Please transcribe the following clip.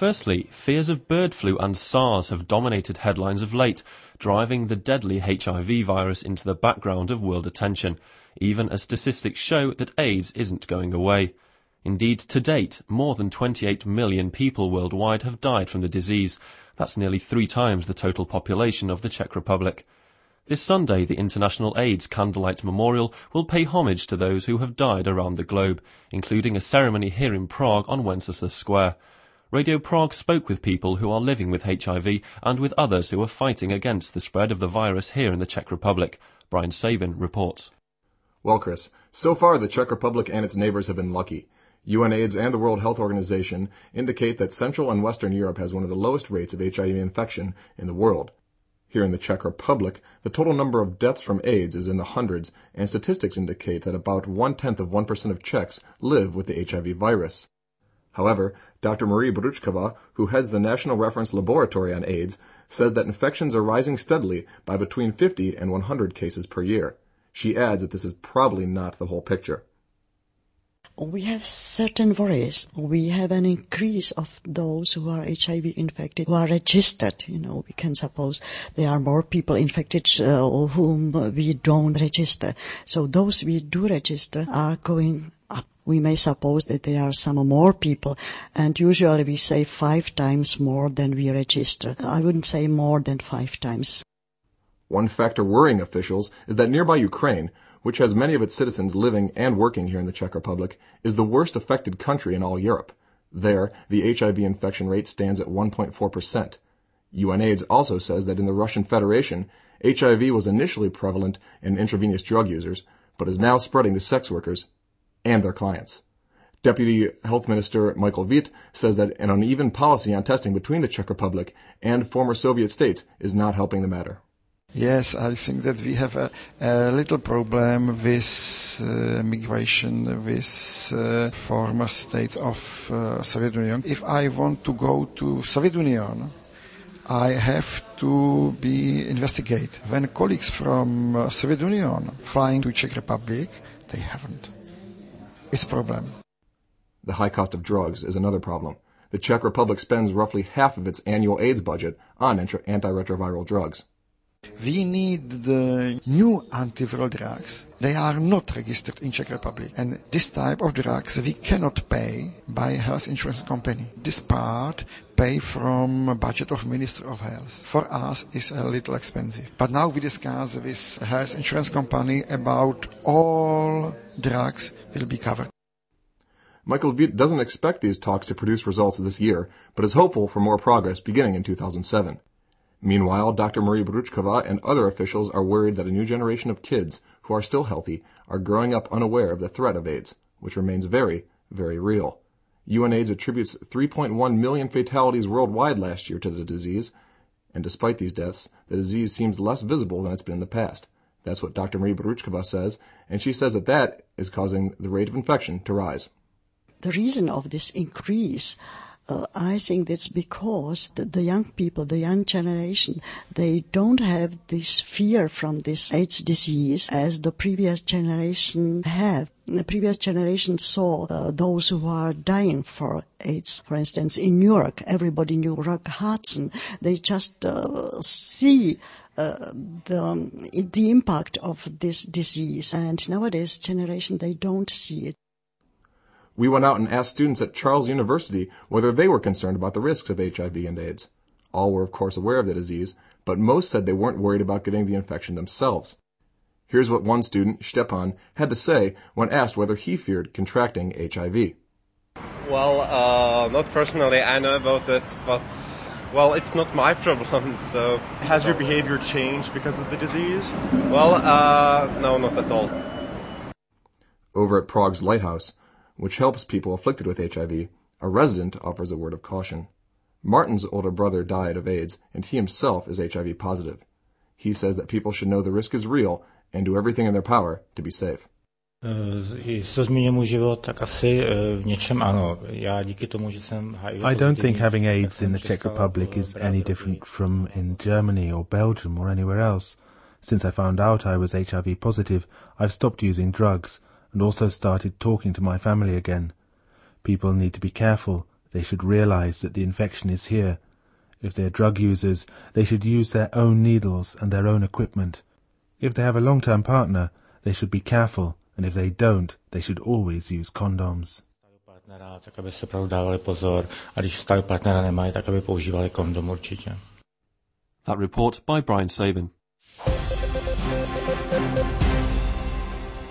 Firstly, fears of bird flu and SARS have dominated headlines of late, driving the deadly HIV virus into the background of world attention, even as statistics show that AIDS isn't going away. Indeed, to date, more than 28 million people worldwide have died from the disease. That's nearly 3 times the total population of the Czech Republic. This Sunday, the International AIDS Candlelight Memorial will pay homage to those who have died around the globe, including a ceremony here in Prague on Wenceslas Square. Radio Prague spoke with people who are living with HIV and with others who are fighting against the spread of the virus here in the Czech Republic. Brian Sabin reports. Well, Chris, so far the Czech Republic and its neighbors have been lucky. UNAIDS and the World Health Organization indicate that Central and Western Europe has one of the lowest rates of HIV infection in the world. Here in the Czech Republic, the total number of deaths from AIDS is in the hundreds, and statistics indicate that about 0.1% of Czechs live with the HIV virus. However, Dr. Marie Bruchkova, who heads the National Reference Laboratory on AIDS, says that infections are rising steadily by between 50 and 100 cases per year. She adds that this is probably not the whole picture. We have certain worries. We have an increase of those who are HIV infected, who are registered. We can suppose there are more people infected whom we don't register. So those we do register are going up. We may suppose that there are some more people, and usually we say 5 times more than we register. I wouldn't say more than 5 times. One factor worrying officials is that nearby Ukraine, which has many of its citizens living and working here in the Czech Republic, is the worst affected country in all Europe. There, the HIV infection rate stands at 1.4%. UNAIDS also says that in the Russian Federation, HIV was initially prevalent in intravenous drug users, but is now spreading to sex workers and their clients. Deputy Health Minister Michael Vít says that an uneven policy on testing between the Czech Republic and former Soviet states is not helping the matter. Yes, I think that we have a little problem with migration with former states of Soviet Union. If I want to go to Soviet Union, I have to be investigated. When colleagues from Soviet Union flying to Czech Republic, they haven't. It's a problem. The high cost of drugs is another problem. The Czech Republic spends roughly half of its annual AIDS budget on antiretroviral drugs. We need the new antiviral drugs. They are not registered in Czech Republic. And this type of drugs we cannot pay by health insurance company. This part pay from budget of Minister of Health. For us is a little expensive. But now we discuss with health insurance company about all drugs will be covered. Michael Vít doesn't expect these talks to produce results this year, but is hopeful for more progress beginning in 2007. Meanwhile, Dr. Marie Bruchkova and other officials are worried that a new generation of kids who are still healthy are growing up unaware of the threat of AIDS, which remains very, very real. UNAIDS attributes 3.1 million fatalities worldwide last year to the disease, and despite these deaths, the disease seems less visible than it's been in the past. That's what Dr. Marie Bruchkova says, and she says that is causing the rate of infection to rise. The reason of this increase, I think that's because the young people, the young generation, they don't have this fear from this AIDS disease as the previous generation have. The previous generation saw those who are dying for AIDS. For instance, in New York, everybody knew Rock Hudson. They just see the impact of this disease. And nowadays generation, they don't see it. We went out and asked students at Charles University whether they were concerned about the risks of HIV and AIDS. All were, of course, aware of the disease, but most said they weren't worried about getting the infection themselves. Here's what one student, Stepan, had to say when asked whether he feared contracting HIV. Well, not personally, I know about it, but, well, it's not my problem, so... Has your behavior changed because of the disease? Well, no, not at all. Over at Prague's Lighthouse, which helps people afflicted with HIV, a resident offers a word of caution. Martin's older brother died of AIDS, and he himself is HIV positive. He says that people should know the risk is real and do everything in their power to be safe. I don't think having AIDS in the Czech Republic is any different from in Germany or Belgium or anywhere else. Since I found out I was HIV positive, I've stopped using drugs and also started talking to my family again. People need to be careful. They should realize that the infection is here. If they're drug users, they should use their own needles and their own equipment. If they have a long-term partner, they should be careful, and if they don't, they should always use condoms. Tak aby se opravdu dávali pozor, a když stále partnera nemají, tak aby používali kondom určitě. That report by Brian Sabin.